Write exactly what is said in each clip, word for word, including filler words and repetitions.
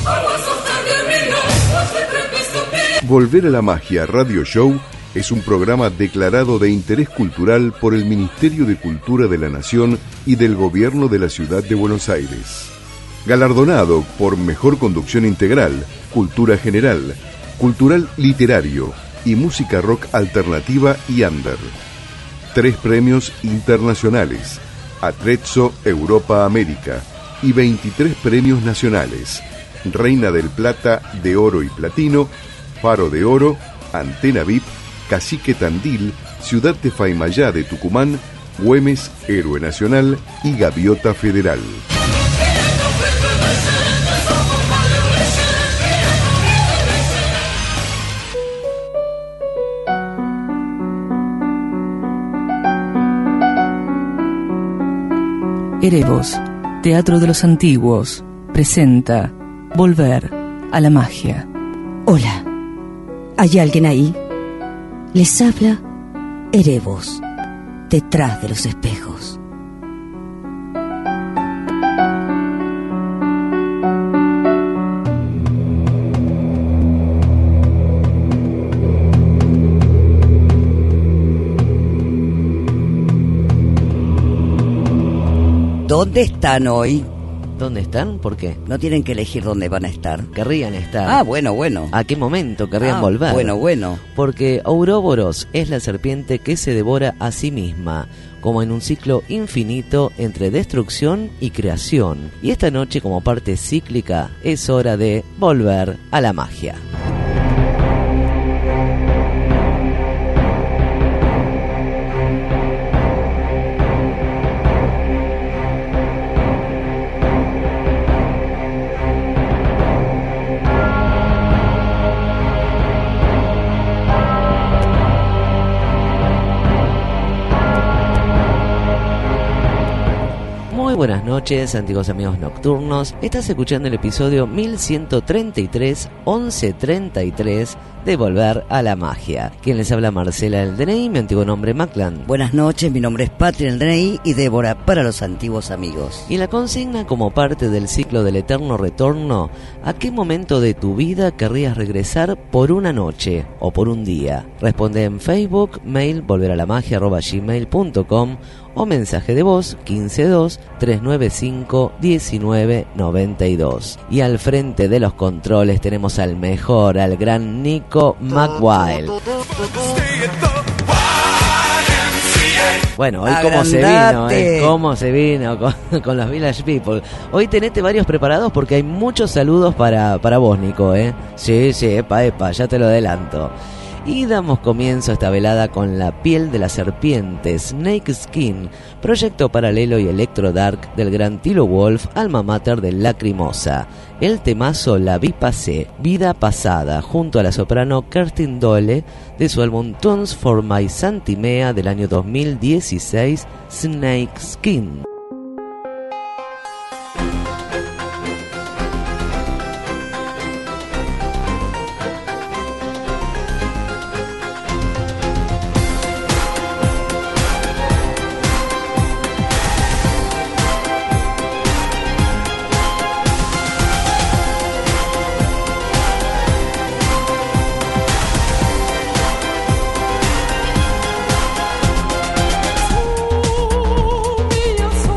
Volver a la Magia Radio Show es un programa declarado de interés cultural por el Ministerio de Cultura de la Nación y del Gobierno de la Ciudad de Buenos Aires. Galardonado por Mejor Conducción Integral, Cultura General, Cultural Literario y Música Rock Alternativa y Under. Tres premios internacionales, Atrezzo Europa América, y veintitrés premios nacionales, Reina del Plata, de Oro y Platino, Faro de Oro, Antena V I P, Cacique Tandil, Ciudad de Faimayá de Tucumán, Güemes, Héroe Nacional y Gaviota Federal. Erebos, Teatro de los Antiguos, presenta Volver a la Magia. Hola, ¿hay alguien ahí? Les habla Erebos, detrás de los espejos. ¿Dónde están hoy? ¿Dónde están? ¿Por qué? No tienen que elegir dónde van a estar. Querrían estar. Ah, bueno, bueno. ¿A qué momento querrían ah, volver? Bueno, bueno. Porque Ouroboros es la serpiente que se devora a sí misma, como en un ciclo infinito entre destrucción y creación. Y esta noche, como parte cíclica, es hora de volver a la magia. Buenas noches, antiguos amigos nocturnos. Estás escuchando el episodio mil ciento treinta y tres, once treinta y tres de Volver a la Magia. Quien les habla, Marcela del D N I, mi antiguo nombre Maclan. Buenas noches, mi nombre es Patria del D N I y Débora para los antiguos amigos. Y la consigna, como parte del ciclo del eterno retorno: ¿a qué momento de tu vida querrías regresar por una noche o por un día? Responde en Facebook, mail volveralamagia arroba gmail punto com o mensaje de voz quince dos, tres nueve cinco, diecinueve noventa y dos. Y al frente de los controles tenemos al mejor, al gran Nico McWild. Bueno, hoy cómo se vino, ¿eh? Cómo se vino con, con los Village People. Hoy tenete varios preparados porque hay muchos saludos para, para vos, Nico, ¿eh? Sí, sí, epa, epa, ya te lo adelanto. Y damos comienzo a esta velada con La Piel de la Serpiente, Snake Skin, proyecto paralelo y electro dark del gran Tilo Wolf, alma mater de Lacrimosa. El temazo La Vi Pasé, Vida Pasada, junto a la soprano Kerstin Dole, de su álbum Tunes for My Santimea del año dos mil dieciséis, Snake Skin. Minha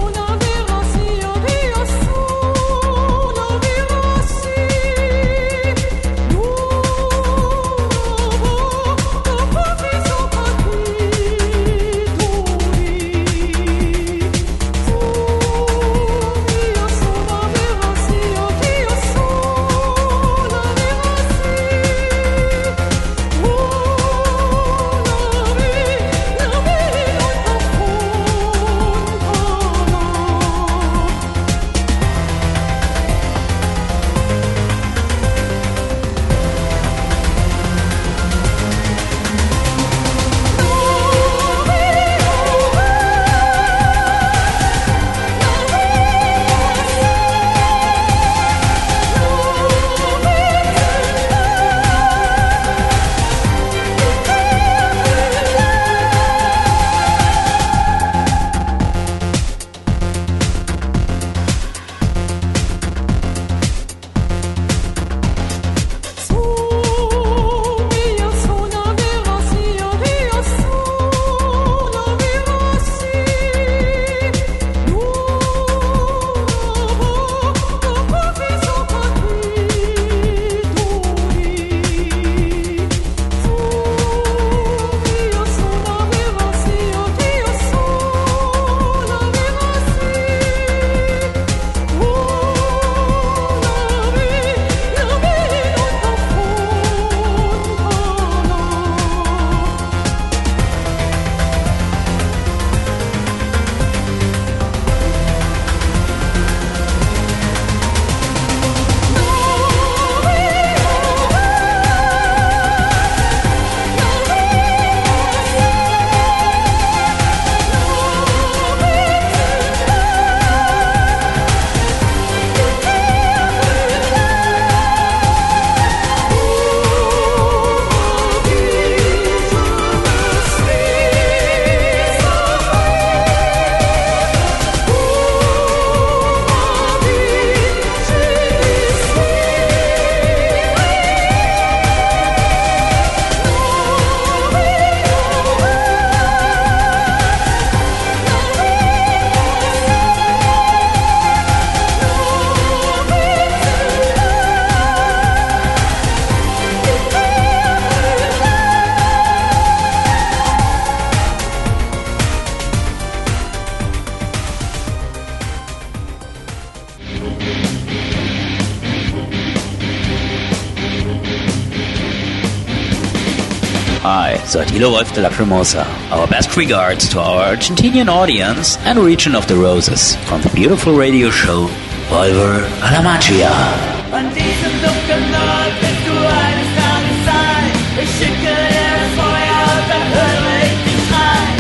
Hi, soy Attilo Wolf de Lacrimosa. Our best regards to our Argentinian audience and region of the Roses from the beautiful radio show Volver a la Magia. An diesem dunklen Ort bist du eines Tages sein. Ich schicke dir das Feuer und dann höre ich dich schreien.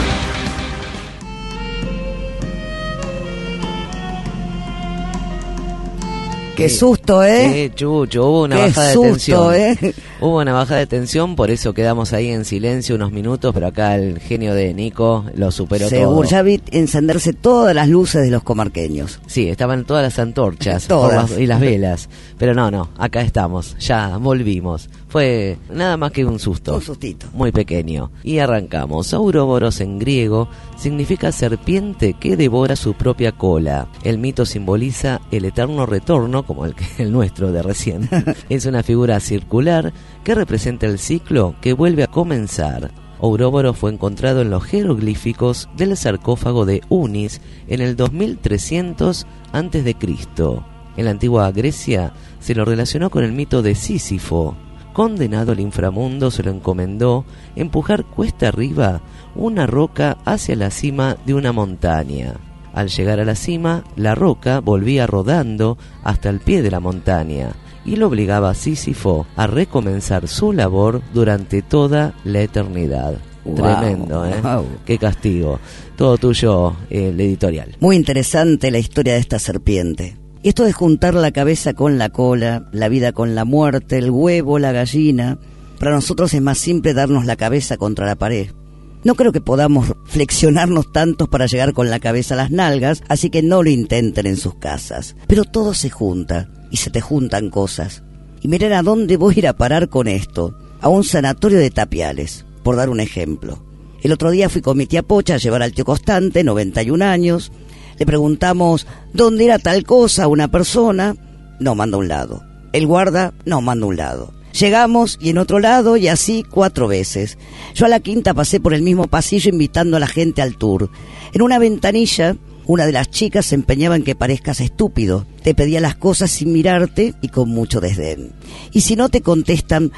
Qué susto, ¿eh? Qué chucho, hubo una Qué baja de susto, tensión. ¿eh? Hubo una baja de tensión, por eso quedamos ahí en silencio unos minutos, pero acá el genio de Nico lo superó Seguro, todo. ya vi encenderse todas las luces de los comarqueños. Sí, estaban todas las antorchas Todas. por las- y las velas. Pero no, no, acá estamos, ya volvimos. Fue nada más que un susto. Un sustito. Muy pequeño. Y arrancamos. Ouroboros en griego significa serpiente que devora su propia cola. El mito simboliza el eterno retorno, como el, que, el nuestro de recién. Es una figura circular que representa el ciclo que vuelve a comenzar. Ouroboros fue encontrado en los jeroglíficos del sarcófago de Unis en el dos mil trescientos antes de Cristo. En la antigua Grecia se lo relacionó con el mito de Sísifo. Condenado al inframundo, se lo encomendó empujar cuesta arriba una roca hacia la cima de una montaña. Al llegar a la cima, la roca volvía rodando hasta el pie de la montaña y lo obligaba a Sísifo a recomenzar su labor durante toda la eternidad. Wow, Tremendo, ¿eh? wow. Qué castigo. Todo tuyo, eh, el editorial. Muy interesante la historia de esta serpiente. Y esto de juntar la cabeza con la cola, la vida con la muerte, el huevo, la gallina, para nosotros es más simple darnos la cabeza contra la pared. No creo que podamos flexionarnos tantos para llegar con la cabeza a las nalgas, así que no lo intenten en sus casas. Pero todo se junta, y se te juntan cosas. Y miren a dónde voy a ir a parar con esto. A un sanatorio de Tapiales, por dar un ejemplo. El otro día fui con mi tía Pocha a llevar al tío Constante, noventa y un años. Le preguntamos dónde era tal cosa a una persona. No, manda a un lado. El guarda, no, manda a un lado. Llegamos y en otro lado y así cuatro veces. Yo a la quinta pasé por el mismo pasillo invitando a la gente al tour. En una ventanilla, una de las chicas se empeñaba en que parezcas estúpido. Te pedía las cosas sin mirarte y con mucho desdén. Y si no te contestan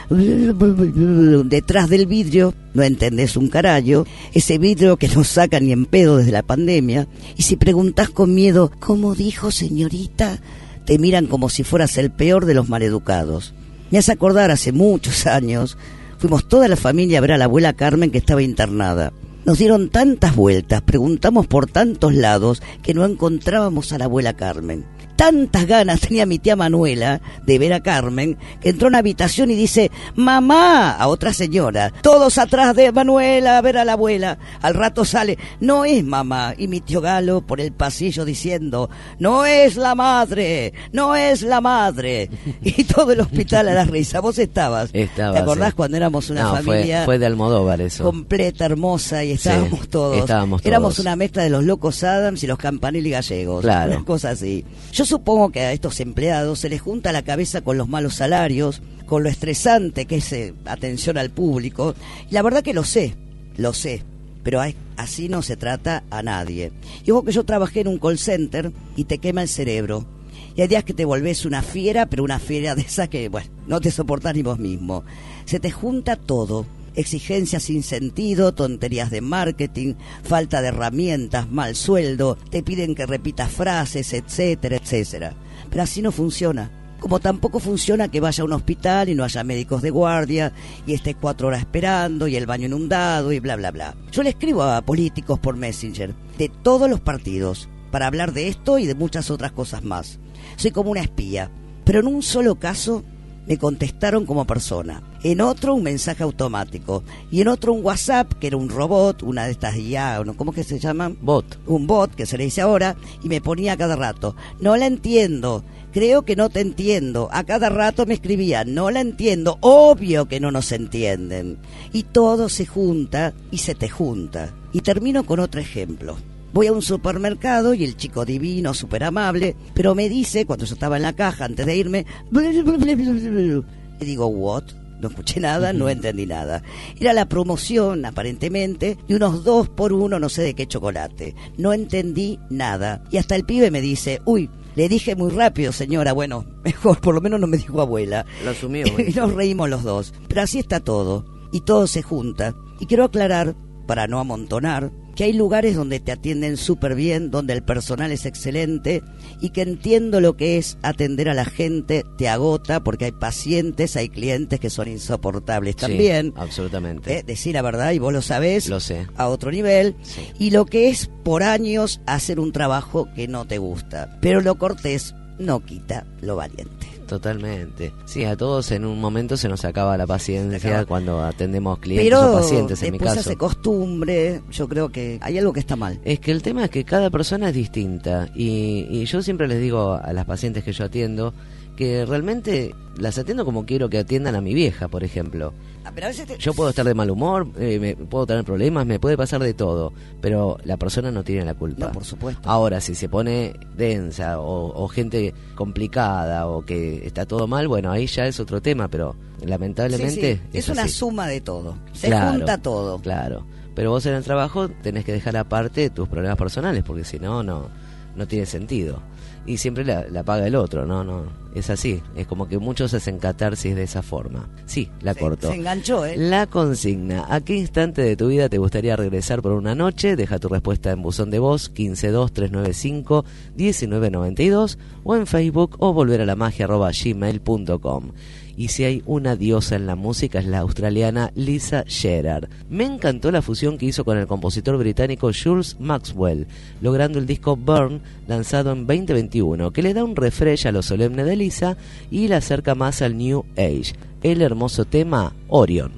detrás del vidrio, no entendés un carallo, ese vidrio que no saca ni en pedo desde la pandemia. Y si preguntás con miedo, ¿cómo dijo, señorita?, te miran como si fueras el peor de los maleducados. Me hace acordar, hace muchos años, fuimos toda la familia a ver a la abuela Carmen que estaba internada. Nos dieron tantas vueltas, preguntamos por tantos lados que no encontrábamos a la abuela Carmen. Tantas ganas tenía mi tía Manuela de ver a Carmen, que entró en una habitación y dice, mamá, a otra señora, todos atrás de Manuela a ver a la abuela. Al rato sale, no es mamá, y mi tío Galo por el pasillo diciendo, no es la madre, no es la madre. Y todo el hospital a la risa. Vos estabas, Estaba, ¿te acordás sí. cuando éramos una No, familia fue, fue de Almodóvar eso. completa, hermosa, y estábamos Sí, todos. estábamos Éramos todos. una mezcla de los locos Adams y los Campanelli gallegos. Claro. Una cosa así. Yo supongo que a estos empleados se les junta la cabeza con los malos salarios, con lo estresante que es eh, atención al público. Y la verdad que lo sé, lo sé. Pero hay, así no se trata a nadie. Y ojo que yo trabajé en un call center y te quema el cerebro. Y hay días que te volvés una fiera, pero una fiera de esas que, bueno, no te soportás ni vos mismo. Se te junta todo. Exigencias sin sentido, tonterías de marketing, falta de herramientas, mal sueldo, te piden que repitas frases, etcétera, etcétera. Pero así no funciona. Como tampoco funciona que vaya a un hospital y no haya médicos de guardia y estés cuatro horas esperando y el baño inundado y bla, bla, bla. Yo le escribo a políticos por Messenger de todos los partidos para hablar de esto y de muchas otras cosas más. Soy como una espía, pero en un solo caso me contestaron como persona, en otro un mensaje automático y en otro un WhatsApp que era un robot, una de estas I A, ¿cómo que se llaman? Bot. Un bot que se le dice ahora, y me ponía a cada rato, no la entiendo, creo que no te entiendo. A cada rato me escribía, no la entiendo, obvio que no nos entienden. Y todo se junta y se te junta. Y termino con otro ejemplo. Voy a un supermercado y el chico divino, súper amable, pero me dice, cuando yo estaba en la caja antes de irme, le digo, ¿what? No escuché nada, no entendí nada. Era la promoción, aparentemente, de unos dos por uno, no sé de qué chocolate. No entendí nada. Y hasta el pibe me dice, uy, le dije muy rápido, señora. Bueno, mejor, por lo menos no me dijo abuela. Lo asumió. Y nos reímos los dos. Pero así está todo. y todo se junta. Y quiero aclarar, para no amontonar, que hay lugares donde te atienden súper bien, donde el personal es excelente y que entiendo lo que es atender a la gente, te agota porque hay pacientes, hay clientes que son insoportables también. Sí, absolutamente. Eh, decir la verdad, y vos lo sabés, lo sé. A otro nivel. Sí. Y lo que es por años hacer un trabajo que no te gusta. Pero lo cortés no quita lo valiente. Totalmente. Sí, a todos en un momento se nos acaba la paciencia acaba. cuando atendemos clientes Pero o pacientes, en mi después caso. hace costumbre, yo creo que hay algo que está mal. Es que el tema es que cada persona es distinta y, y yo siempre les digo a las pacientes que yo atiendo que realmente las atiendo como quiero que atiendan a mi vieja, por ejemplo. Ah, pero a veces te... Yo puedo estar de mal humor, eh, me, puedo tener problemas, me puede pasar de todo, pero la persona no tiene la culpa. No, por supuesto. Ahora, si se pone densa o, o gente complicada o que está todo mal, bueno, ahí ya es otro tema, pero lamentablemente Sí, sí. es, es una así. suma de todo. Se Claro, junta todo. Claro, pero vos en el trabajo tenés que dejar aparte tus problemas personales, porque si no, no, no tiene sentido. Y siempre la, la paga el otro, no, no, es así. Es como que muchos hacen catarsis de esa forma. Sí, la Se, corto. se enganchó, ¿eh? La consigna: ¿a qué instante de tu vida te gustaría regresar por una noche? Deja tu respuesta en buzón de voz quince dos tres nueve cinco diecinueve noventa y dos o en Facebook o volver a la magia arroba gmail punto com. Y si hay una diosa en la música es la australiana Lisa Gerrard. Me encantó la fusión que hizo con el compositor británico Jules Maxwell, logrando el disco Burn, lanzado en veinte veintiuno, que le da un refresh a lo solemne de Lisa y la acerca más al New Age. El hermoso tema Orion.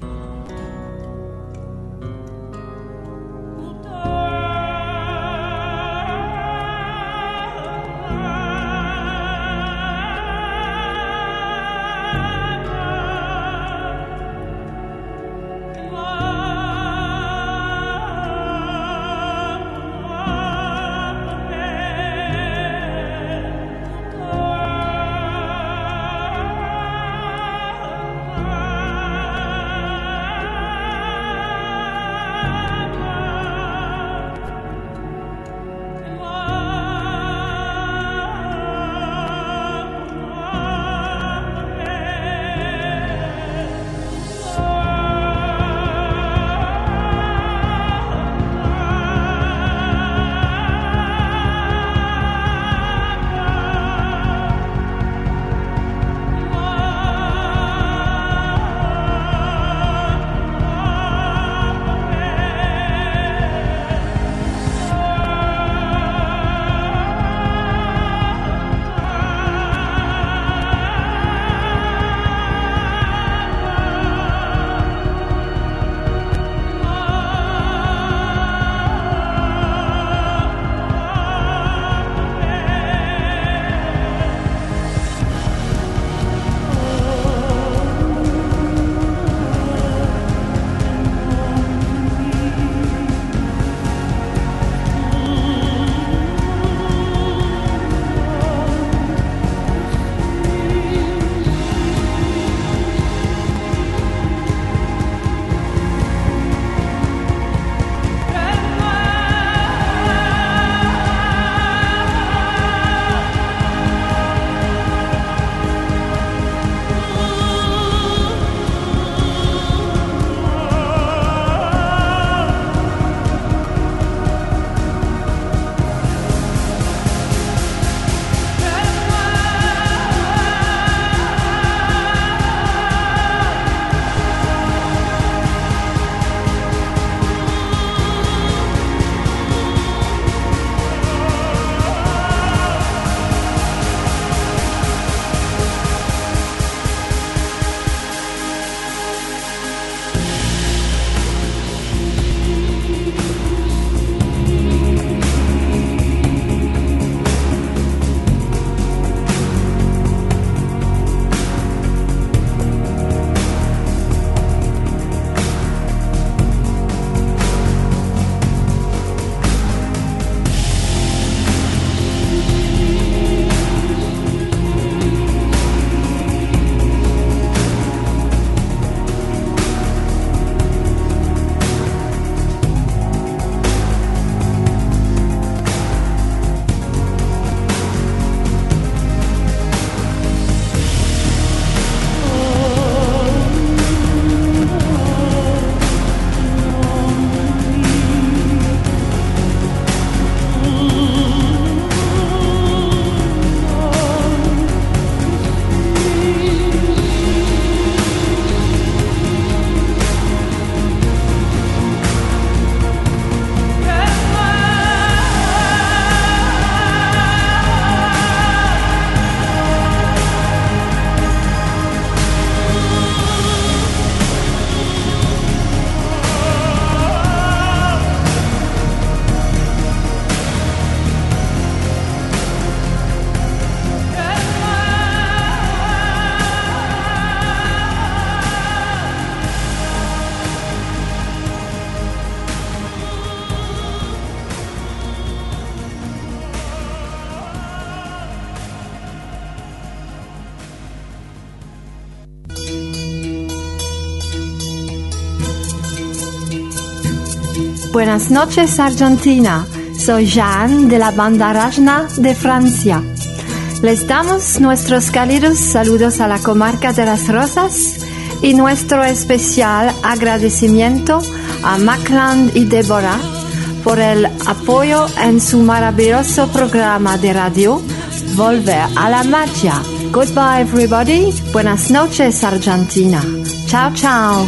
Oh buenas noches Argentina. Soy Jean de la banda Rajna de Francia. Les damos nuestros cálidos saludos a la comarca de Las Rosas y nuestro especial agradecimiento a Macland y Deborah por el apoyo en su maravilloso programa de radio Volver a la Magia. Goodbye everybody. Buenas noches Argentina. Ciao ciao.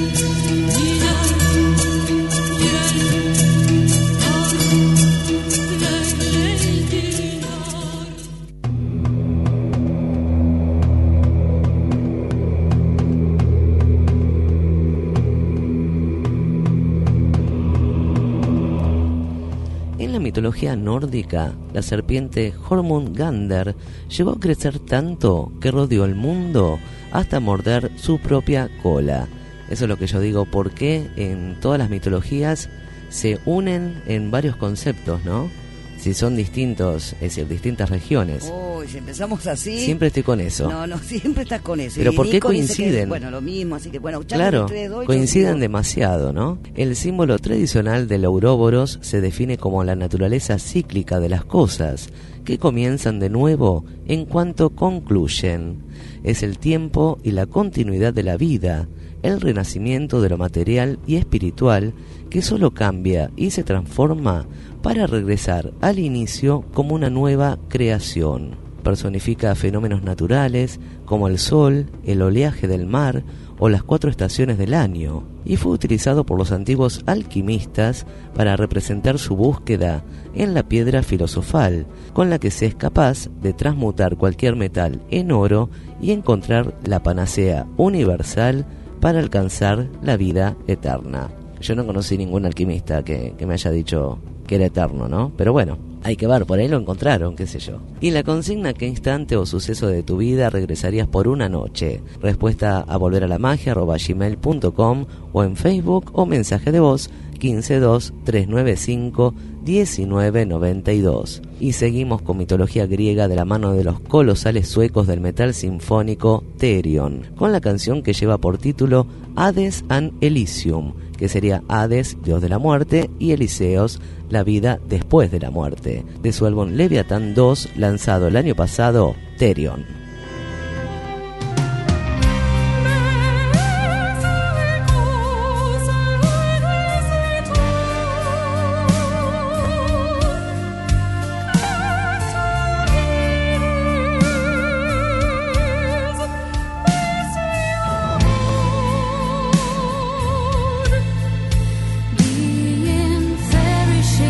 En la mitología nórdica, la serpiente Jormungandr llegó a crecer tanto que rodeó el mundo hasta morder su propia cola. Eso es lo que yo digo, porque en todas las mitologías se unen en varios conceptos, ¿no? Si son distintos, es decir, distintas regiones. Uy, si empezamos así... Siempre estoy con eso. No, no, siempre estás con eso. Pero Y ¿por qué Nico dice coinciden? que, bueno, lo mismo, así que bueno, claro, doy, coinciden demasiado, ¿no? El símbolo tradicional del Ouroboros se define como la naturaleza cíclica de las cosas, que comienzan de nuevo en cuanto concluyen. Es el tiempo y la continuidad de la vida, el renacimiento de lo material y espiritual, que solo cambia y se transforma para regresar al inicio como una nueva creación. Personifica fenómenos naturales como el sol, el oleaje del mar o las cuatro estaciones del año, y fue utilizado por los antiguos alquimistas para representar su búsqueda en la piedra filosofal, con la que se es capaz de transmutar cualquier metal en oro y encontrar la panacea universal para alcanzar la vida eterna. Yo no conocí ningún alquimista que, que me haya dicho que era eterno, ¿no? Pero bueno, hay que ver, por ahí lo encontraron, qué sé yo. Y la consigna: ¿qué instante o suceso de tu vida regresarías por una noche? Respuesta a volver a la magia arroba gmail punto com o en Facebook o mensaje de voz quince dos tres nueve cinco diecinueve noventa y dos. Y seguimos con mitología griega de la mano de los colosales suecos del metal sinfónico Therion, con la canción que lleva por título Hades and Elysium, que sería Hades, dios de la muerte, y Eliseos, la vida después de la muerte, de su álbum Leviathan dos, lanzado el año pasado, Therion.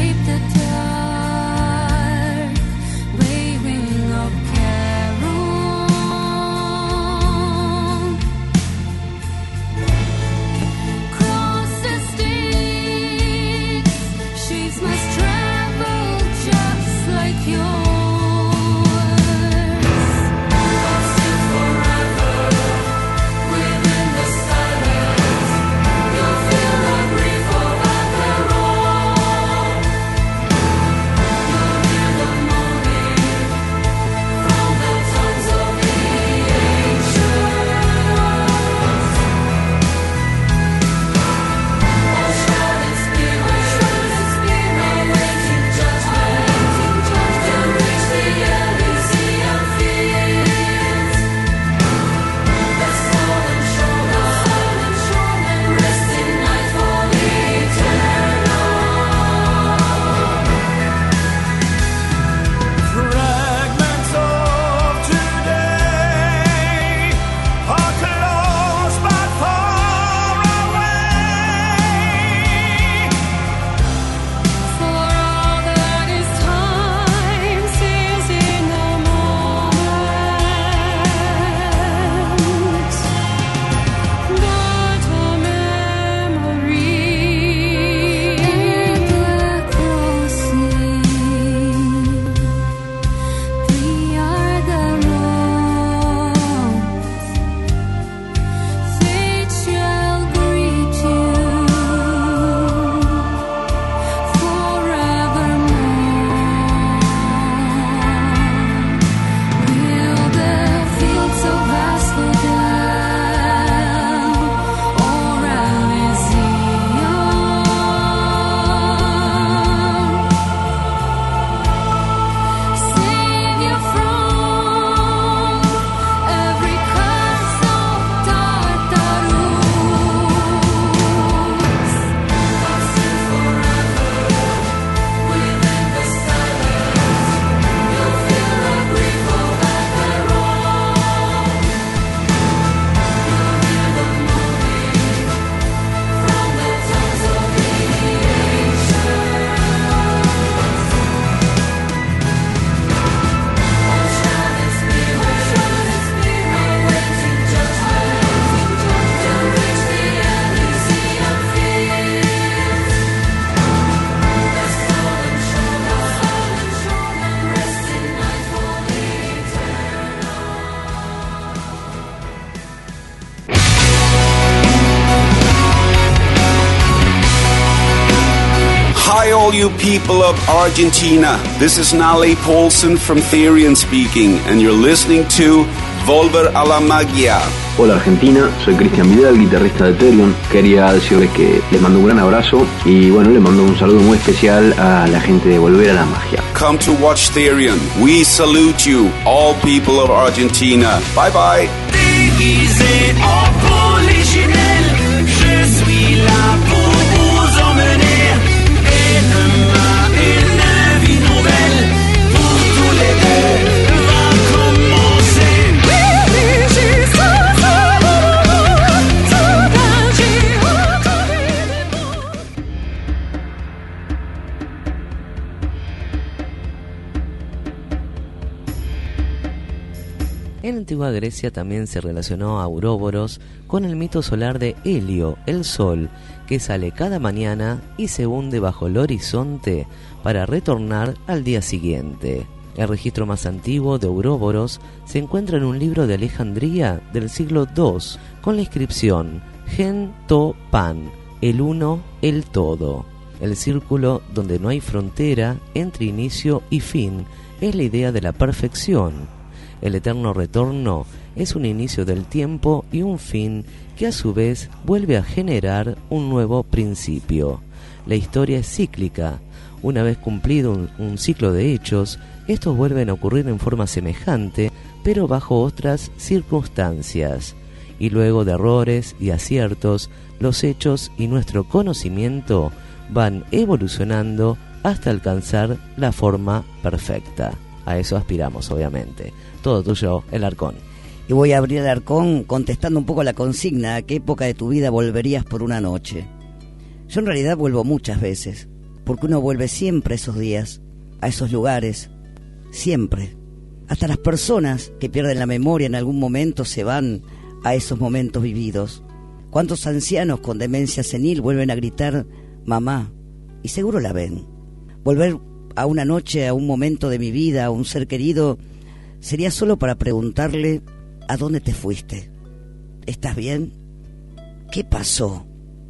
Waving of carol Hi all you people of Argentina. This is Nale Paulson from Therian speaking, and you're listening to Volver a la Magia. Hola Argentina, soy Cristian Vidal, guitarrista de Therion. Quería decirles que les mando un gran abrazo y bueno, les mando un saludo muy especial a la gente de Volver a la Magia. Come to watch Therion. We salute you, all people of Argentina. Bye bye. Déguisé en polichinelle, je suis là pour vous emmener. Une main, une vie nouvelle, pour tous les deux, va commencer. En la antigua Grecia también se relacionó a Ouroboros con el mito solar de Helio, el sol, que sale cada mañana y se hunde bajo el horizonte para retornar al día siguiente. El registro más antiguo de Ouroboros se encuentra en un libro de Alejandría del siglo dos, con la inscripción Gen to Pan, el uno, el todo. El círculo donde no hay frontera entre inicio y fin es la idea de la perfección. El eterno retorno es un inicio del tiempo y un fin que a su vez vuelve a generar un nuevo principio. La historia es cíclica. Una vez cumplido un, un ciclo de hechos, estos vuelven a ocurrir en forma semejante, pero bajo otras circunstancias. Y luego de errores y aciertos, los hechos y nuestro conocimiento van evolucionando hasta alcanzar la forma perfecta. A eso aspiramos, obviamente. Todo tuyo, el Arcón. Y voy a abrir el Arcón contestando un poco la consigna: ¿a qué época de tu vida volverías por una noche? Yo en realidad vuelvo muchas veces, porque uno vuelve siempre a esos días, a esos lugares, siempre. Hasta las personas que pierden la memoria en algún momento se van a esos momentos vividos. ¿Cuántos ancianos con demencia senil vuelven a gritar mamá? Y seguro la ven. Volver a una noche, a un momento de mi vida, a un ser querido, sería solo para preguntarle: ¿a dónde te fuiste? ¿Estás bien? ¿Qué pasó?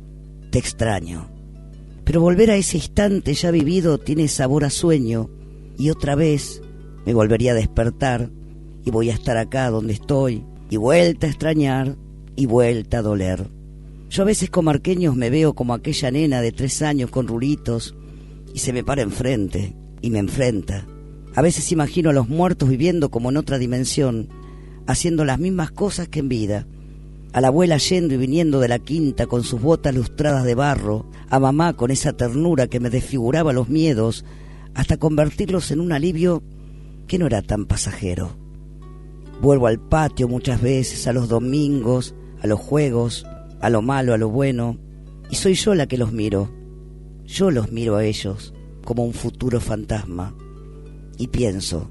Te extraño. Pero volver a ese instante ya vivido tiene sabor a sueño, y otra vez me volvería a despertar y voy a estar acá donde estoy, y vuelta a extrañar y vuelta a doler. Yo a veces con marqueños me veo como aquella nena de tres años con rulitos y se me para enfrente y me enfrenta. A veces imagino a los muertos viviendo como en otra dimensión, haciendo las mismas cosas que en vida. A la abuela yendo y viniendo de la quinta con sus botas lustradas de barro, a mamá con esa ternura que me desfiguraba los miedos, hasta convertirlos en un alivio que no era tan pasajero. Vuelvo al patio muchas veces, a los domingos, a los juegos, a lo malo, a lo bueno, y soy yo la que los miro. Yo los miro a ellos como un futuro fantasma. Y pienso,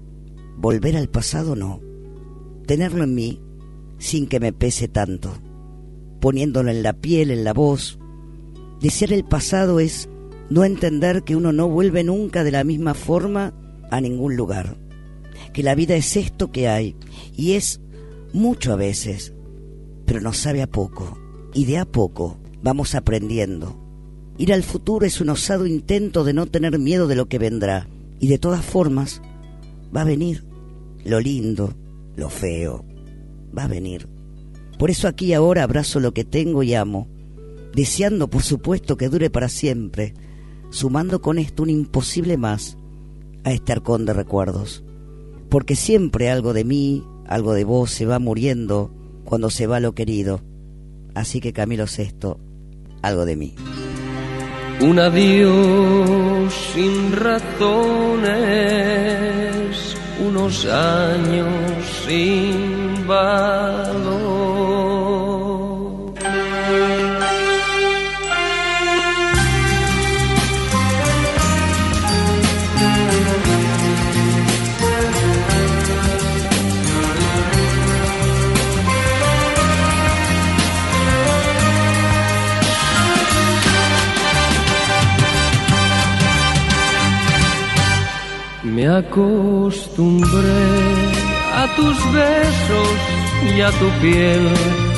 volver al pasado no, tenerlo en mí sin que me pese tanto, poniéndolo en la piel, en la voz. Desear el pasado es no entender que uno no vuelve nunca de la misma forma a ningún lugar, que la vida es esto que hay, y es mucho a veces, pero nos sabe a poco, y de a poco vamos aprendiendo. Ir al futuro es un osado intento de no tener miedo de lo que vendrá, y de todas formas va a venir lo lindo, lo feo, va a venir. Por eso aquí y ahora abrazo lo que tengo y amo, deseando por supuesto que dure para siempre, sumando con esto un imposible más a este arcón de recuerdos, porque siempre algo de mí, algo de vos se va muriendo cuando se va lo querido. Así que Camilo Sesto, algo de mí. Un adiós sin razones, unos años sin valor. Me acostumbré a tus besos y a tu piel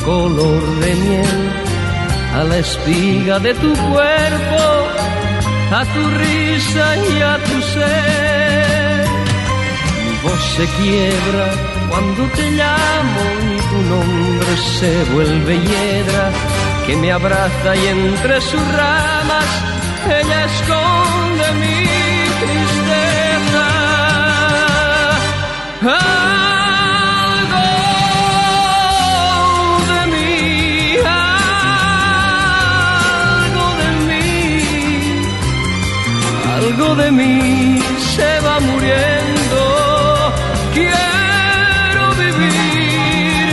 color de miel, a la espiga de tu cuerpo, a tu risa y a tu ser. Mi voz se quiebra cuando te llamo y tu nombre se vuelve hiedra que me abraza y entre sus ramas ella esconde mi tristeza. Algo de mí, algo de mí, algo de mí se va muriendo. Quiero vivir,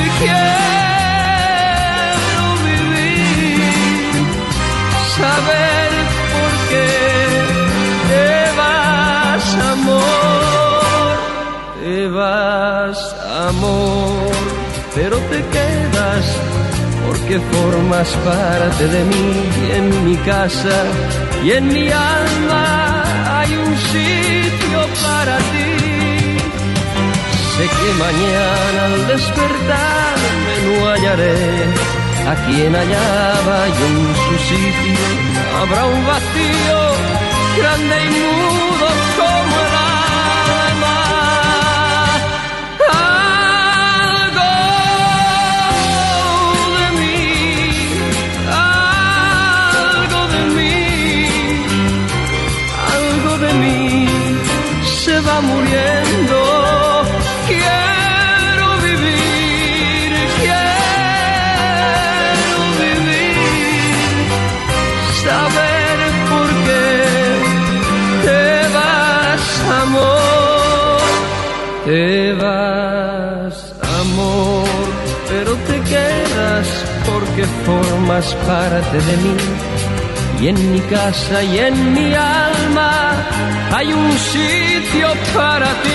quiero vivir, saber por qué te vas, amor, te vas, amor, pero te quedas porque formas parte de mí y en mi casa y en mi alma hay un sitio para ti. Sé que mañana al despertarme no hallaré a quien hallaba y en su sitio habrá un vacío grande y mudo como el alma. Algo de mí, algo de mí, algo de mí se va muriendo. Quiero vivir, quiero vivir, saber por qué te vas, amor, te vas, amor, pero te quedas porque formas parte de mí y en mi casa y en mi alma hay un sitio para ti.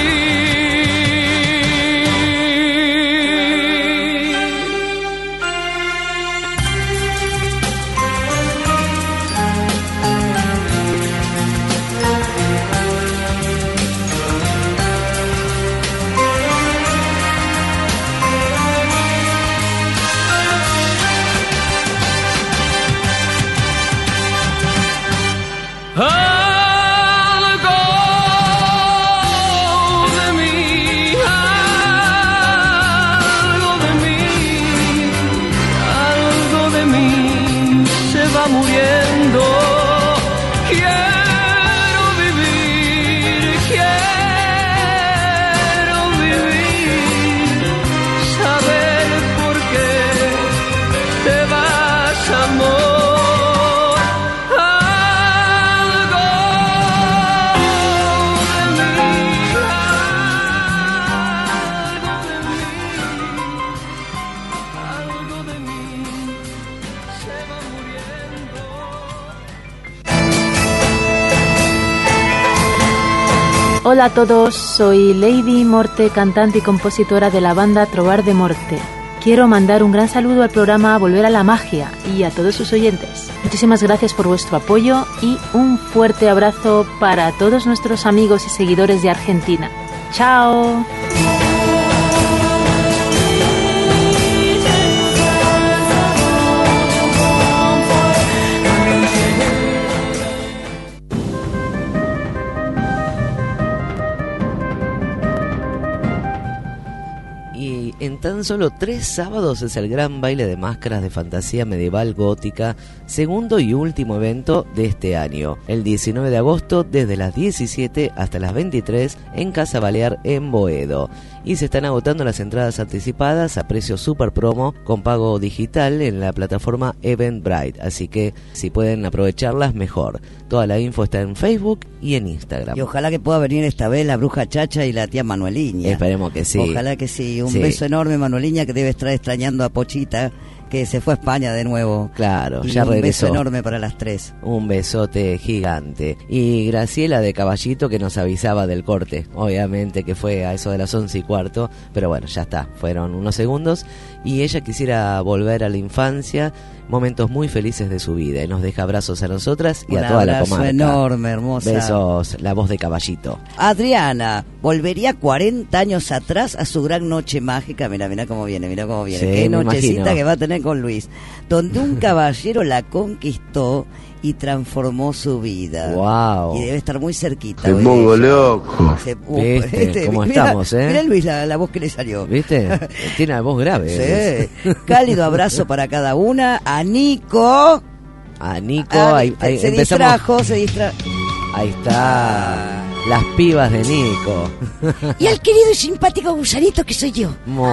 Hola a todos, soy Lady Morte, cantante y compositora de la banda Trobar de Morte. Quiero mandar un gran saludo al programa Volver a la Magia y a todos sus oyentes. Muchísimas gracias por vuestro apoyo y un fuerte abrazo para todos nuestros amigos y seguidores de Argentina. ¡Chao! En tan solo tres sábados es el gran baile de máscaras de fantasía medieval gótica, segundo y último evento de este año, el diecinueve de agosto desde las diecisiete hasta las veintitrés en Casa Balear en Boedo. Y se están agotando las entradas anticipadas a precio super promo con pago digital en la plataforma Eventbrite, así que si pueden aprovecharlas mejor. Toda la info está en Facebook y en Instagram. Y ojalá que pueda venir esta vez la bruja Chacha y la tía Manueliña. Esperemos que sí. Ojalá que sí. Un sí. beso enorme, Manueliña, que debe estar extrañando a Pochita, que se fue a España de nuevo. Claro, y ya un regresó. Un beso enorme para las tres. Un besote gigante. Y Graciela de Caballito, que nos avisaba del corte, obviamente que fue a eso de las once y cuarto, pero bueno, ya está, fueron unos segundos. Y ella quisiera volver a la infancia, momentos muy felices de su vida, y nos deja abrazos a nosotras y un a toda la abrazo comarca. Enorme, hermosa. Besos, la voz de Caballito. Adriana volvería cuarenta años atrás a su gran noche mágica. Mira, mira cómo viene, mira cómo viene. Sí, qué me nochecita imagino. que va a tener con Luis, donde un caballero la conquistó y transformó su vida. Wow. Y debe estar muy cerquita. Te pongo loco. Se, uh, ¿Viste? este, ¿Cómo mirá, estamos, eh? Mirá Luis la, la voz que le salió. ¿Viste? Tiene la voz grave. Sí. Cálido abrazo para cada una. A Nico. A Nico. A, ahí, ahí se empezamos. distrajo, se distrajo. Ahí está. Las pibas de Nico. Y al querido y simpático gusanito que soy yo. Muy.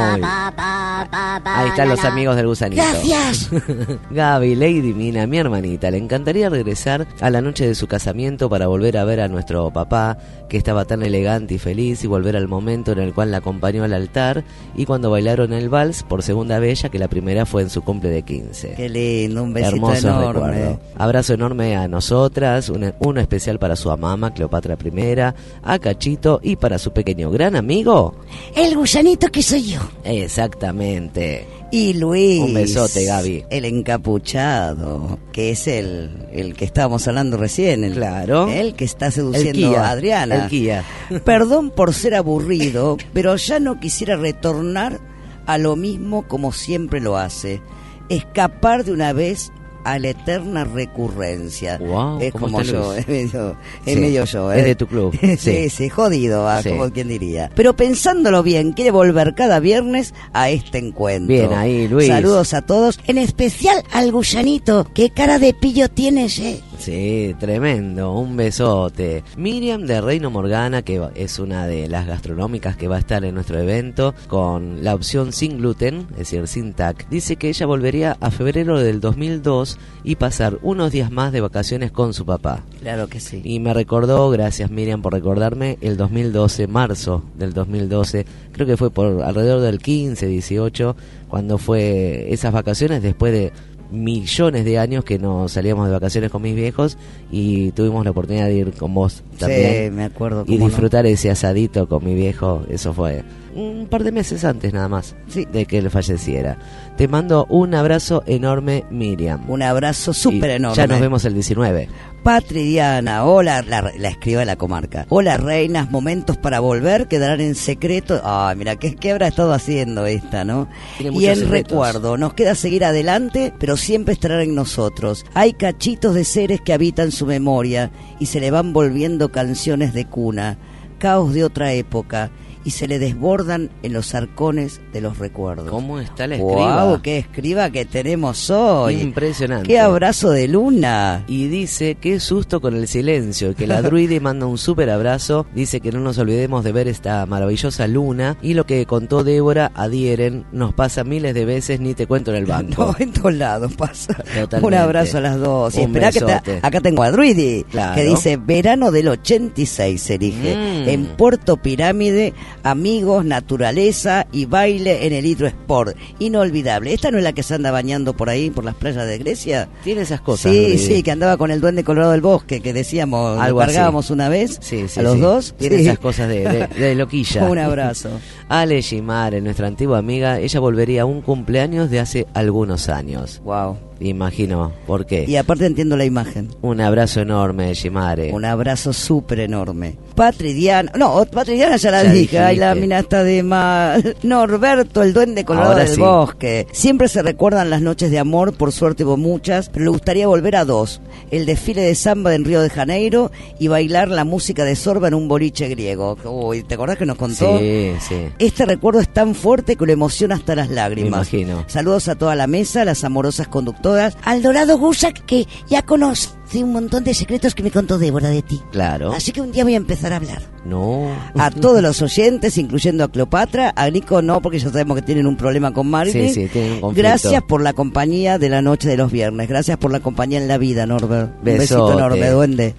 Ahí están los amigos del gusanito. Gracias. Gaby, Lady Mina, mi hermanita, le encantaría regresar a la noche de su casamiento para volver a ver a nuestro papá, que estaba tan elegante y feliz, y volver al momento en el cual la acompañó al altar y cuando bailaron el vals por segunda vez, ya que la primera fue en su cumple de quince. Qué lindo, un besito Hermoso enorme. recuerdo. Abrazo enorme a nosotras, un- uno especial para su mamá, Cleopatra primera, a Cachito y para su pequeño gran amigo. El gusanito que soy yo. Exactamente. Y Luis. Un besote, Gaby. El encapuchado, que es el, el que estábamos hablando recién. El, Claro. El que está seduciendo El Kia, a Adriana. el Kia. Perdón por ser aburrido, pero ya no quisiera retornar a lo mismo como siempre lo hace. Escapar de una vez a la eterna recurrencia. Wow, es ¿cómo como está yo, Luis? es medio, es Sí, medio yo. ¿eh? es de tu club. sí, Sí. sí, jodido, ah, Sí. como quien diría. Pero pensándolo bien, quiere volver cada viernes a este encuentro. Bien ahí, Luis. Saludos a todos, en especial al gusanito. Qué cara de pillo tienes, eh. Sí, tremendo, un besote. Miriam de Reino Morgana, que es una de las gastronómicas que va a estar en nuestro evento, con la opción sin gluten, es decir, sin T A C, dice que ella volvería a febrero del dos mil dos y pasar unos días más de vacaciones con su papá. Claro que sí. Y me recordó, gracias Miriam por recordarme, el dos mil doce, marzo del dos mil doce, creo que fue por alrededor del quince, dieciocho, cuando fue esas vacaciones después de millones de años que no salíamos de vacaciones con mis viejos y tuvimos la oportunidad de ir con vos también. Sí, me acuerdo. Y cómo disfrutar ese asadito con mi viejo, eso fue un par de meses antes nada más Sí. de que él falleciera. Te mando un abrazo enorme, Miriam. no. Un abrazo súper Y enorme. Ya nos vemos el diecinueve. Patri Diana, hola, la, la escriba de la comarca. Hola, reinas, momentos para volver quedarán en secreto. Ay, mira, ¿qué, qué habrá estado haciendo esta, no? Tiene Y muchos en secretos. recuerdo, nos queda seguir adelante, pero siempre estarán en nosotros. Hay cachitos de seres que habitan su memoria y se le van volviendo canciones de cuna, caos de otra época, y se le desbordan en los arcones de los recuerdos. ¿Cómo está la escriba? ¡Guau! ¡Qué escriba que tenemos hoy! Impresionante. ¡Qué abrazo de luna! Y dice, qué susto con el silencio, que la druide manda un súper abrazo, dice que no nos olvidemos de ver esta maravillosa luna, y lo que contó Débora, adhieren, nos pasa miles de veces, ni te cuento en el banco. No, en todos lados pasa. Totalmente. Un abrazo a las dos. Y Un esperá que te- besote. acá tengo a Druidi, Claro. que dice, verano del ochenta y seis se elige, Mm. en Puerto Pirámide, amigos, naturaleza y baile en el Hidro Sport. Inolvidable. ¿Esta no es la que se anda bañando por ahí, por las playas de Grecia? Tiene esas cosas. Sí, Druidi. sí, que andaba con el duende colorado del bosque, que decíamos, lo Algo cargábamos así. una vez Sí, sí, a los sí. dos. Tiene Sí. esas cosas de, de, de loquilla. Un abrazo. Ale Gimare, nuestra antigua amiga, ella volvería a un cumpleaños de hace algunos años. Wow. Imagino, ¿por qué? Y aparte entiendo la imagen. Un abrazo enorme, Gimare. Un abrazo súper enorme. Patri Diana, no, Patri Diana ya la Ya dije, ay, la dijiste. mina está de mal. Norberto, el duende colorado Ahora del sí. bosque. Siempre se recuerdan las noches de amor, por suerte hubo muchas, pero le gustaría volver a dos. El desfile de samba en Río de Janeiro y bailar la música de Sorba en un boliche griego. Uy, ¿te acordás que nos contó? Sí, sí. Este recuerdo es tan fuerte que lo emociona hasta las lágrimas. Me imagino. Saludos a toda la mesa, las amorosas conductoras, al dorado Gusak, que ya conoce un montón de secretos que me contó Débora de ti. Claro. Así que un día voy a empezar a hablar. No. A todos los oyentes, incluyendo a Cleopatra, a Nico no, porque ya sabemos que tienen un problema con Marilyn. Sí, sí, tienen un conflicto. Gracias por la compañía de la noche de los viernes. Gracias por la compañía en la vida, Norbert. Un besito Besote. enorme, duende.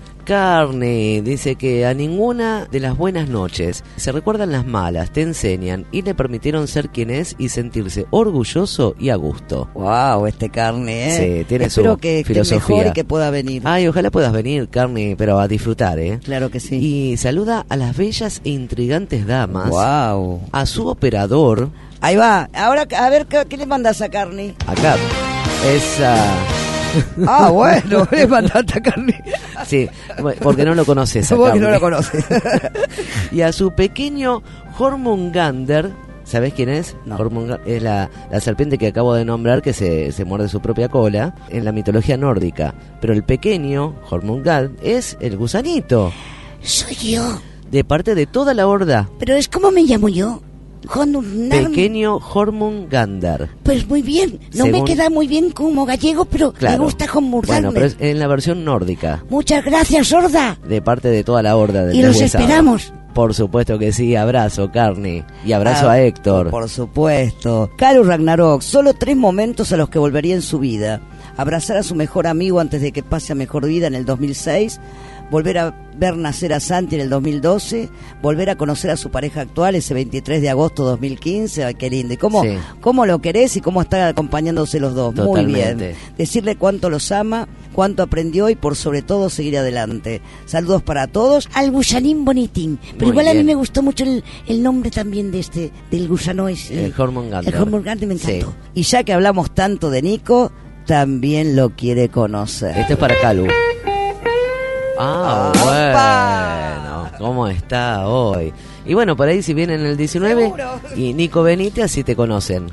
Carne dice que a ninguna de las buenas noches se recuerdan las malas, te enseñan y le permitieron ser quien es y sentirse orgulloso y a gusto. Wow, este Carne, ¿eh? Sí, tiene Espero su que esté filosofía. mejor y que pueda venir. Ay, ojalá puedas venir, Carne, pero a disfrutar, ¿eh? Claro que sí. Y saluda a las bellas e intrigantes damas, Wow. a su operador, Ahí va. Ahora, a ver, ¿qué, qué le mandas a Carne? acá, esa... Ah, bueno, le mandaste a Carne. Sí, bueno, porque no lo conoces a Vos que Carne. no lo conoces. Y a su pequeño Jormungander, ¿Sabés quién es? No. Jormungand es la, la serpiente que acabo de nombrar, que se, se muerde su propia cola en la mitología nórdica. Pero el pequeño Jormungand es el gusanito. Soy yo. De parte de toda la horda. Pero es como me llamo yo. Jormungand. Pequeño Jormungandr. Pues muy bien. No Según... me queda muy bien como gallego, pero claro. me gusta Jormungand. Bueno, pero es en la versión nórdica. Muchas gracias, horda. De parte de toda la horda del Y los deshuesado. esperamos. Por supuesto que sí, abrazo, Carni. Y abrazo Ah, a Héctor. Por supuesto. Caro Ragnarok, solo tres momentos a los que volvería en su vida. Abrazar a su mejor amigo antes de que pase a mejor vida en el dos mil seis. Volver a ver nacer a Santi en el dos mil doce. Volver a conocer a su pareja actual ese veintitrés de agosto de dos mil quince. Ay, qué lindo. ¿Y cómo, Sí. cómo lo querés y cómo están acompañándose los dos? Totalmente. Muy bien. Decirle cuánto los ama, cuánto aprendió y por sobre todo seguir adelante. Saludos para todos. Al gusanín bonitín. Pero Muy igual a mí bien. me gustó mucho el, el nombre también de este, del gusano ese. El Jormungandr. El Jormungandr me encantó. Sí. Y ya que hablamos tanto de Nico, también lo quiere conocer. Este es para Calu. Ah, Ah, bueno. ¿Cómo está hoy? Y bueno, por ahí si viene en el diecinueve Seguro. y Nico Benítez, así te conocen.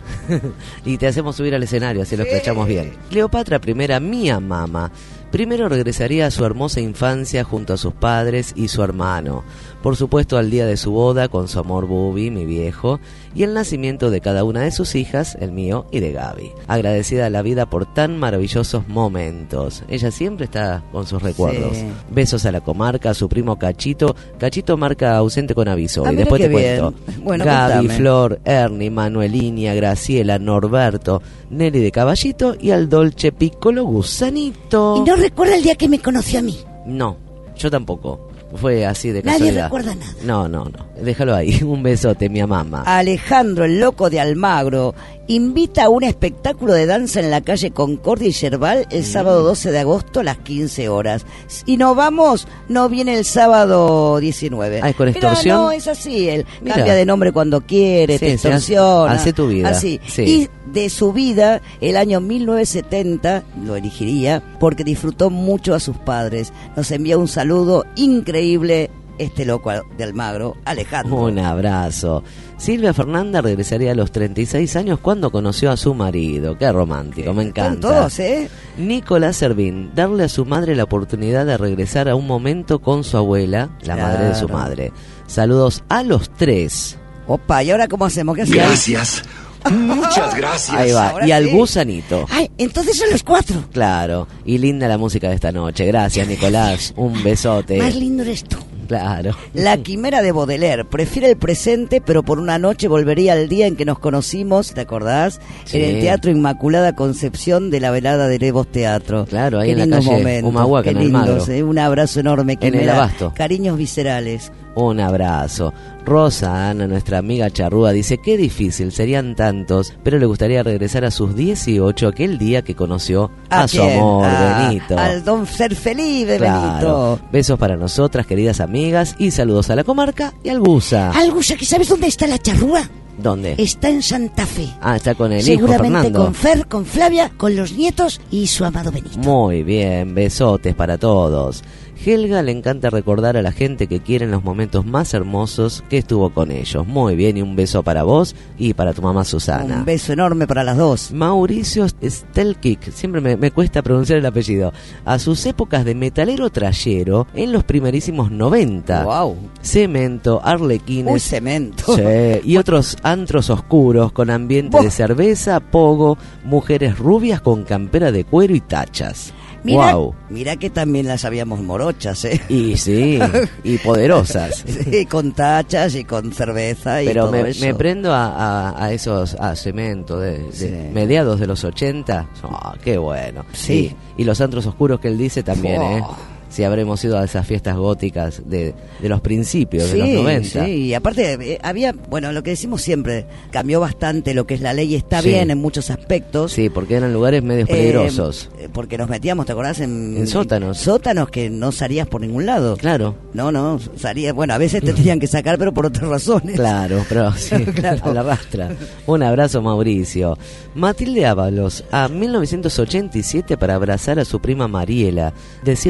Y te hacemos subir al escenario, así lo escuchamos bien. Cleopatra primera, mía mama. Primero regresaría a su hermosa infancia junto a sus padres y su hermano. Por supuesto al día de su boda con su amor Bubi, mi viejo, y el nacimiento de cada una de sus hijas, el mío y de Gaby. Agradecida a la vida por tan maravillosos momentos. Ella siempre está con sus recuerdos. Sí. Besos a la comarca, a su primo Cachito. Cachito marca ausente con aviso. Ah, Y mira después qué te bien. cuento. Bueno, Gaby, contame. Flor, Ernie, Manuelinia, Graciela, Norberto, Nelly de Caballito y al Dolce Piccolo Gusanito. Y no recuerda el día que me conoció a mí. No, yo tampoco. Fue así de Nadie casualidad. recuerda nada. No, no, no. Déjalo ahí. Un besote, mi mamá. Alejandro, el loco de Almagro, invita a un espectáculo de danza en la calle Concordia y Yerbal el sábado doce de agosto a las quince horas. Y nos vamos, no viene el sábado diecinueve. Ah, ¿es con Mirá, extorsión? no, es así, él Mira. cambia de nombre cuando quiere, Sí, te sí, extorsiona. hace- hace tu vida. Así. Sí. Y de su vida, el año mil novecientos setenta, lo elegiría porque disfrutó mucho a sus padres. Nos envía un saludo increíble este loco de Almagro, Alejandro. Un abrazo. Silvia Fernanda regresaría a los treinta y seis años cuando conoció a su marido. Qué romántico, me Están encanta. todos, ¿eh? Nicolás Servín, darle a su madre la oportunidad de regresar a un momento con su abuela, la Claro. madre de su madre. Saludos a los tres. Opa, ¿y ahora cómo hacemos? ¿Qué hacemos? Gracias. Muchas gracias. Ahí va. Ahora Y al sí. gusanito. Ay, entonces son los cuatro. Claro. Y linda la música de esta noche. Gracias, Nicolás. Un besote. Más lindo eres tú. Claro. La quimera de Baudelaire prefiere el presente, pero por una noche volvería al día en que nos conocimos, ¿te acordás? Sí. En el Teatro Inmaculada Concepción de la velada de Levos Teatro. Claro, ahí Qué en la lindos calle momentos, Humahuaca, qué en Almagro. lindos, ¿eh? Un abrazo enorme, En el Quimera. Abasto. Cariños viscerales. Un abrazo. Rosa Ana, nuestra amiga charrúa, dice: qué difícil, serían tantos, pero le gustaría regresar a sus dieciocho, aquel día que conoció a, su quién? amor, Ah, Benito. Al don Ser Feliz de Claro. Benito. Besos para nosotras, queridas amigas, y saludos a la comarca y al Gusa. Algo, ¿que sabes dónde está la charrúa? ¿Dónde? Está en Santa Fe. Ah, está con el hijo Seguramente Fernando. con Fer, con Flavia, con los nietos y su amado Benito. Muy bien, besotes para todos. Helga le encanta recordar a la gente que quiere en los momentos más hermosos que estuvo con ellos. Muy bien, y un beso para vos y para tu mamá Susana. Un beso enorme para las dos. Mauricio Stelkik, siempre me, me cuesta pronunciar el apellido, a sus épocas de metalero trayero en los primerísimos noventa. Wow. Cemento, arlequines. Uy, Cemento. Sí, y otros antros oscuros con ambiente Bo- de cerveza, pogo, mujeres rubias con campera de cuero y tachas. Mira, Wow. mira que también las habíamos morochas, ¿eh? Y sí, y poderosas. Sí, con tachas y con cerveza y Pero todo me, eso. me prendo a, a, a esos a cemento de, de Sí. mediados de los ochenta. Oh, qué bueno. Sí. Y, y los antros oscuros que él dice también, Oh. ¿eh? Si habremos ido a esas fiestas góticas de, de los principios de los Sí, noventa. sí, y aparte eh, había, bueno, lo que decimos siempre, cambió bastante lo que es la ley, está Sí. bien en muchos aspectos. Sí, porque eran lugares medio Eh, peligrosos. eh, porque nos metíamos, ¿te acordás? En, En sótanos. Sótanos que no salías por ningún lado. Claro. No, no, salías, bueno, a veces te tenían que sacar, pero por otras razones. Claro, pero sí, Claro. a la rastra. Un abrazo, Mauricio. Matilde Ábalos, a mil novecientos ochenta y siete para abrazar a su prima Mariela, decirle cuánto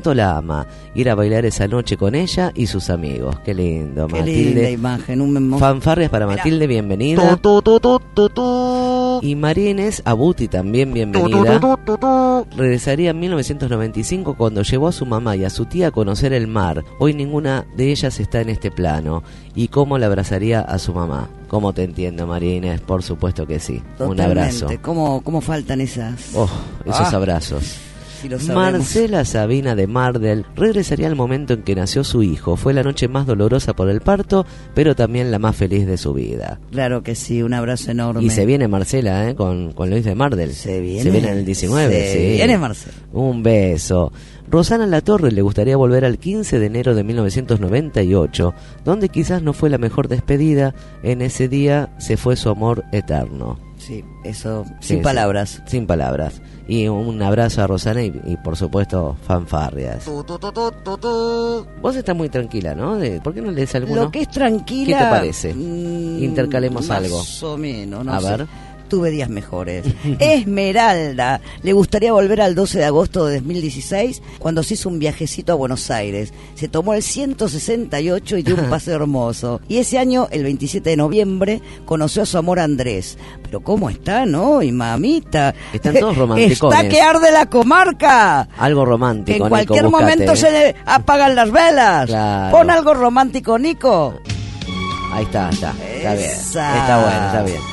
tanto la ama, ir a bailar esa noche con ella y sus amigos. Qué lindo, Qué Matilde. linda imagen, un memo... Fanfarrias para Matilde, bienvenida. Tu, tu, tu, tu, tu. Y María Inés Abuti también bienvenida. Tu, tu, tu, tu, tu. Regresaría en mil novecientos noventa y cinco cuando llevó a su mamá y a su tía a conocer el mar. Hoy ninguna de ellas está en este plano. ¿Y cómo la abrazaría a su mamá? ¿Cómo te entiendo, María Inés? Por supuesto que sí. Totalmente. Un abrazo. ¿Cómo, cómo faltan esas? Oh, esos Ah. abrazos. Sí lo sabemos. Marcela Sabina de Mardel regresaría al momento en que nació su hijo. Fue la noche más dolorosa por el parto, pero también la más feliz de su vida. Claro que sí, un abrazo enorme. Y se viene Marcela, ¿eh? Con, con Luis de Mardel. Se viene. Se viene en el diecinueve, Se sí. viene Marcela. Un beso. Rosana Latorre le gustaría volver al quince de enero de mil novecientos noventa y ocho, donde quizás no fue la mejor despedida. En ese día se fue su amor eterno. Sí, eso, Sí, sin sí, palabras. sin palabras. Y un abrazo a Rosana y, y por supuesto fanfarrias. Tu, tu, tu, tu, tu, tu. Vos estás muy tranquila, ¿no? De- ¿Por qué no lees alguno? Lo que es tranquila. ¿Qué te parece? mm, Intercalemos más algo. Más o menos, no A sé. ver. Tuve días mejores. Esmeralda le gustaría volver al doce de agosto de dos mil dieciséis, cuando se hizo un viajecito a Buenos Aires. Se tomó el ciento sesenta y ocho y dio un paseo hermoso. Y ese año, el veintisiete de noviembre, conoció a su amor Andrés. Pero ¿cómo están hoy, mamita? Están todos romanticones. Está que arde la comarca. Algo romántico, En Nico, cualquier buscate, momento ¿eh? se le apagan las velas. Claro. Pon algo romántico, Nico. Ahí está, está. Está bien. Esa. Está bueno, está bien.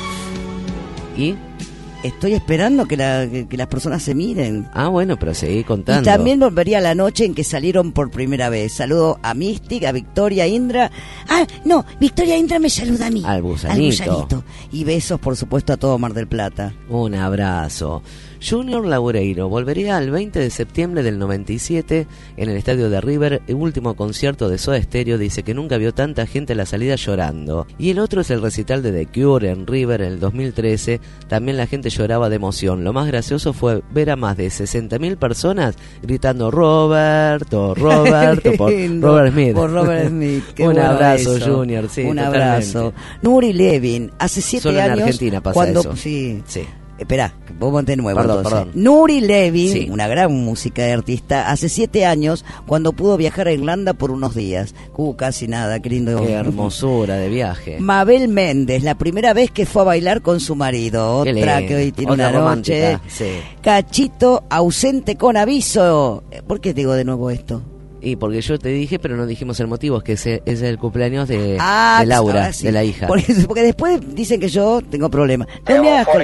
¿Y? Estoy esperando que, la- que- que las personas se miren. Ah, bueno, pero seguí contando. Y también volvería a la noche en que salieron por primera vez. Saludo a Mystic, a Victoria, Indra. Ah, no, Victoria Indra me saluda a mí. Al gusanito. Al gusanito. Y besos, por supuesto, a todo Mar del Plata. Un abrazo. Junior Laureiro volvería el veinte de septiembre del noventa y siete en el estadio de River, el último concierto de Soda Stereo. Dice que nunca vio tanta gente a la salida llorando. Y el otro es el recital de The Cure en River en el dos mil trece. También la gente lloraba de emoción. Lo más gracioso fue ver a más de sesenta mil personas gritando Roberto, Roberto, por Lindo, Robert Smith. Por Robert Smith. Qué Un bueno abrazo, eso. Junior. Sí, Un totalmente. abrazo. Nuri Levin, hace siete Solo en años. Argentina pasa cuando, eso. Sí. Sí. Espera, vamos de nuevo. Perdón, entonces. perdón. Nuri Levin, Sí. una gran música de artista, hace siete años cuando pudo viajar a Irlanda por unos días. Uh, casi nada, qué lindo. Qué hermosura de viaje. Mabel Méndez, la primera vez que fue a bailar con su marido. Qué Otra lindo. que hoy tiene Otra una romántica, noche. sí. Cachito ausente con aviso. ¿Por qué te digo de nuevo esto? Y porque yo te dije, pero no dijimos el motivo, es que ese es el cumpleaños de, Ah, de Laura, ahora sí. de la hija. Porque, porque después dicen que yo tengo problemas. No me hagas col-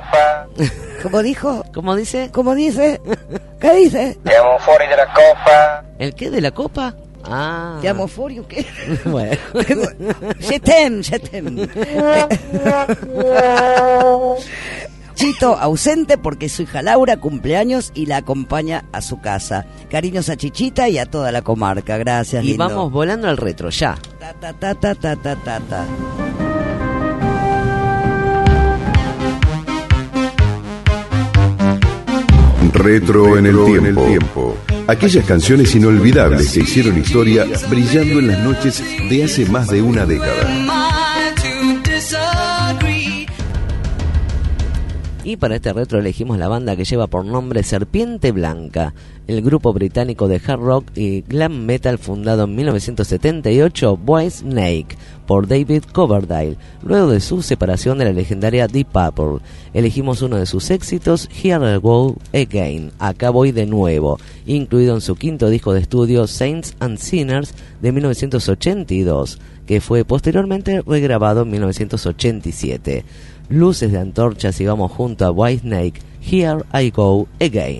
¿Cómo dijo? ¿Cómo dice? ¿Cómo dice? ¿Qué dice? Siamo fuori della coppa. ¿El qué de la copa? Ah. ¿Te amo for you, qué? Bueno. Je t'aime, je t'aime. Chito ausente porque su hija Laura cumpleaños y la acompaña a su casa. Cariños a Chichita y a toda la comarca. Gracias, Y lindo. vamos volando al retro, ya. Ta, ta, ta, ta, ta, ta, ta, ta. Retro en el tiempo. Aquellas canciones inolvidables que hicieron historia brillando en las noches de hace más de una década. Y para este retro elegimos la banda que lleva por nombre Serpiente Blanca, el grupo británico de hard rock y glam metal fundado en mil novecientos setenta y ocho, Whitesnake, por David Coverdale, luego de su separación de la legendaria Deep Purple. Elegimos uno de sus éxitos, Here I Go Again, Acá Voy de Nuevo, incluido en su quinto disco de estudio, Saints and Sinners, de mil novecientos ochenta y dos, que fue posteriormente regrabado en mil novecientos ochenta y siete. Luces de antorchas y vamos junto a Whitesnake, Here I Go Again.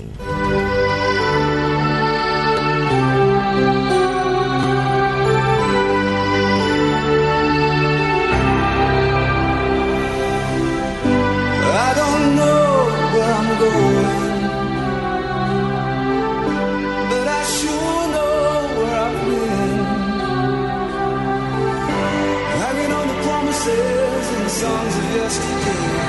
I don't know where I'm going, but I sure know where I've been. Hanging on the promises and the songs of yesterday,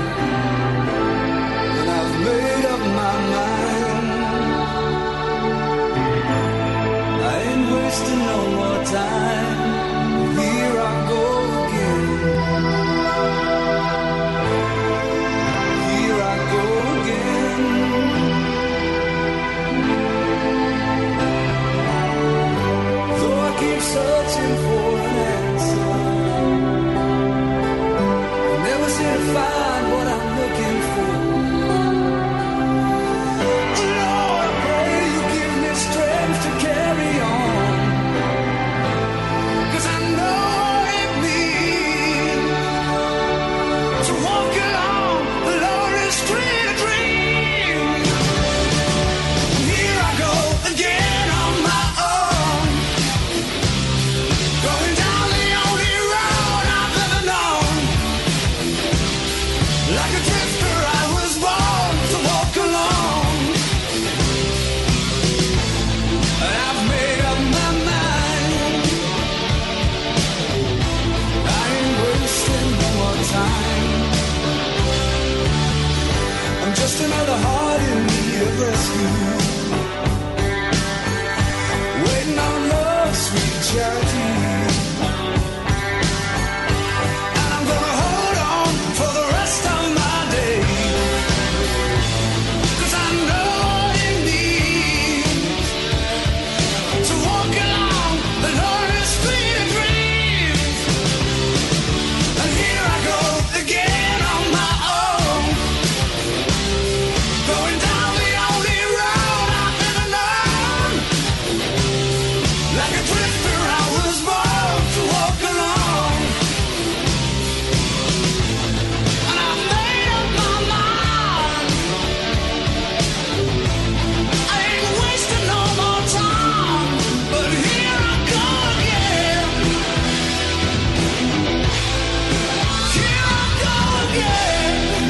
and I've made up my mind. I Like a drifter, I was born to walk alone. And I've made up my mind. I ain't wasting no more time. I'm just another heart in need of rescue, waiting on love's sweet charity. And I'm gonna hold on for the rest of my days, 'cause I know what it means to walk along the lonely street of dreams. And here I go again on my own, going down the only road I've ever known. Like a drifter, I was born to walk alone. And I made up my mind. I ain't wasting no more time, but here I go again. Here I go again.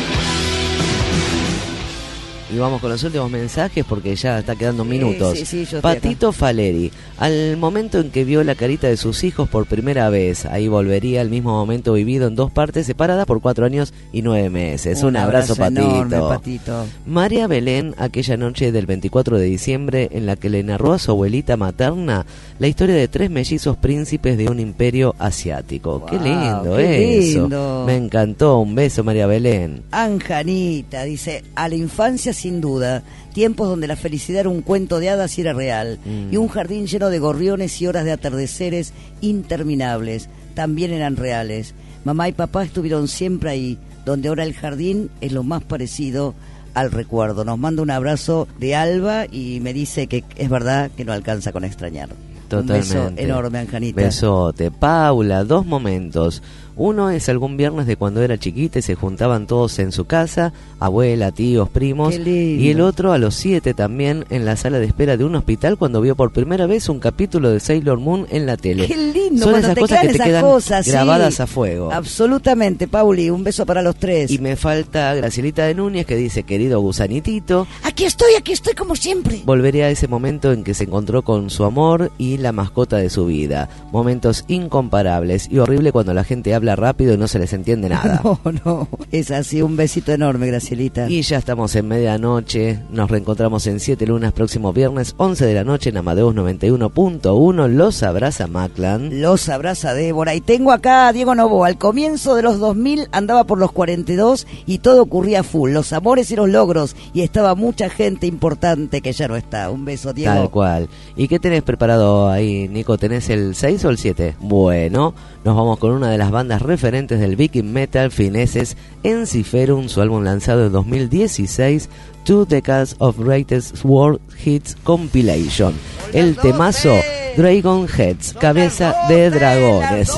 Y vamos con los últimos mensajes porque ya está quedando minutos. sí, sí, yo estoy Patito Faleri, al momento en que vio la carita de sus hijos por primera vez, ahí volvería al mismo momento vivido en dos partes separadas por cuatro años y nueve meses. Un, abrazo, Patito. enorme, Patito. María Belén, aquella noche del veinticuatro de diciembre en la que le narró a su abuelita materna la historia de tres mellizos príncipes de un imperio asiático. Qué lindo qué eso. lindo. Me encantó. Un beso, María Belén. Anjanita dice, a la infancia sin duda, tiempos donde la felicidad era un cuento de hadas y era real, Mm. y un jardín lleno de gorriones y horas de atardeceres interminables, también eran reales. Mamá y papá estuvieron siempre ahí, donde ahora el jardín es lo más parecido al recuerdo. Nos manda un abrazo de Alba y me dice que es verdad que no alcanza con extrañar. Totalmente. Un beso enorme, Anjanita. Besote. Paula, dos momentos. Uno es algún viernes de cuando era chiquita y se juntaban todos en su casa, abuela, tíos, primos. Qué lindo. Y el otro a los siete también en la sala de espera de un hospital cuando vio por primera vez un capítulo de Sailor Moon en la tele. Qué lindo, Son cuando esas te cosas quedan que te esas quedan cosas, sí. grabadas a fuego. Absolutamente, Pauli, un beso para los tres. Y me falta Gracielita de Núñez que dice, querido gusanitito, Aquí estoy, aquí estoy como siempre. volveré a ese momento en que se encontró con su amor y la mascota de su vida. Momentos incomparables y horrible cuando la gente habla rápido y no se les entiende nada. No, no, es así, un besito enorme, Gracielita. Y ya estamos en medianoche, nos reencontramos en Siete Lunas próximo viernes, once de la noche en Amadeus noventa y uno punto uno. Los abraza Maclan. Los abraza Débora. Y tengo acá a Diego Novoa. Al comienzo de los dos mil andaba por los cuarenta y dos y todo ocurría full. Los amores y los logros. Y estaba mucha gente importante que ya no está. Un beso, Diego. Tal cual. ¿Y qué tenés preparado ahí, Nico? ¿Tenés el seis o el siete? Bueno, nos vamos con una de las bandas referentes del Viking Metal, fineses, Ensiferum, su álbum lanzado en dos mil dieciséis, Two Decades of Greatest World Hits Compilation. El temazo Dragon Heads, cabeza de dragones.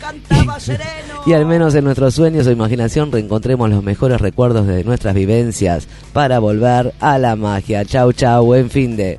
Y al menos en nuestros sueños o imaginación reencontremos los mejores recuerdos de nuestras vivencias para volver a la magia. Chau, chau, buen fin de...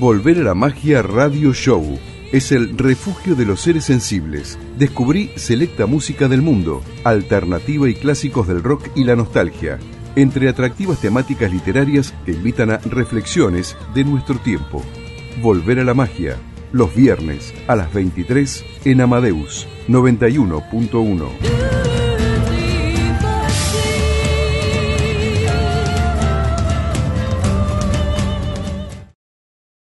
Volver a la Magia Radio Show es el refugio de los seres sensibles. Descubrí selecta música del mundo, alternativa y clásicos del rock y la nostalgia, entre atractivas temáticas literarias que invitan a reflexiones de nuestro tiempo. Volver a la Magia, los viernes a las veintitrés en Amadeus noventa y uno punto uno.